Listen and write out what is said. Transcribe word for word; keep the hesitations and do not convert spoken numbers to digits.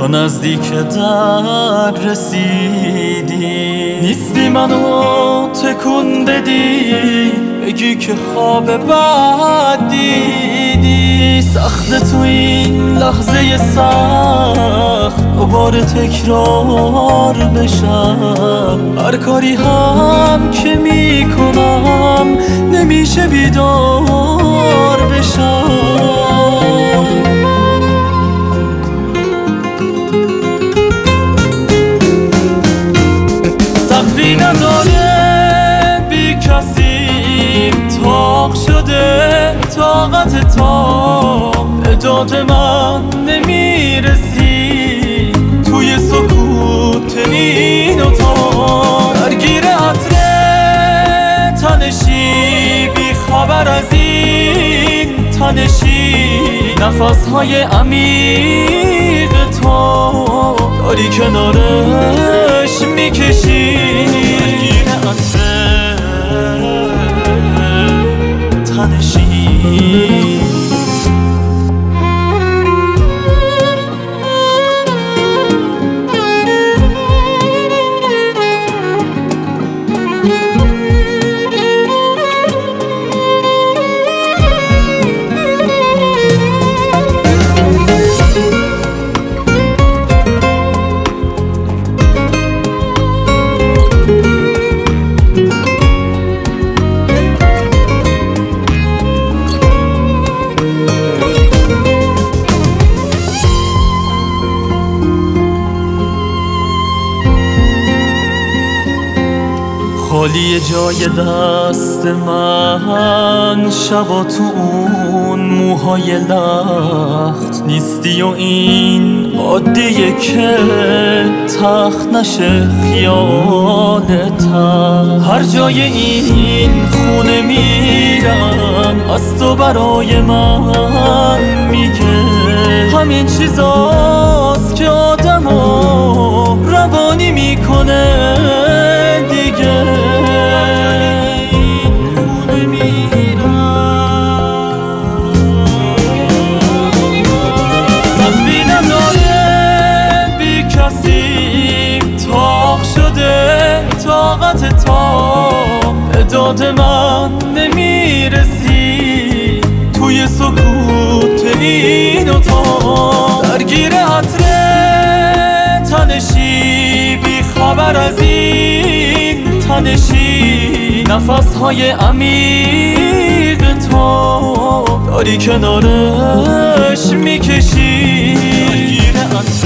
تا نزدیک در رسیدی. نیستی منو تکون بدی، بگی که خواب بد دیدی. سخت تو این لحظه سخت دوباره تکرار بشم. هر کاری هم که میکنم نمیشه بیدار بشم. سقفی نداره بی کسی، تاق شده طاقت تا به داد من نمیرسی. توی سکوت این اتاق درگیر عطر تنشی، بی خبر از این تنشی. نفسهای عمیق تو داری کنارش میکشی. درگیر عطر تنشی. خالی جای دست من، شبا تو اون موهای لخت نیستی. و این عادیه که تخت نشه خیالت. هر جای این خونه میرم از تو برای من میگه. همین چیزاست که آدمو روانی میکنه دیگه. طاقت تا به داد من نمیرسی. توی سکوت این اتاق درگیر عطر تنشی، بی خبر از این تنشی. نفسهای عمیق تو داری کنارش میکشی. درگیر عطر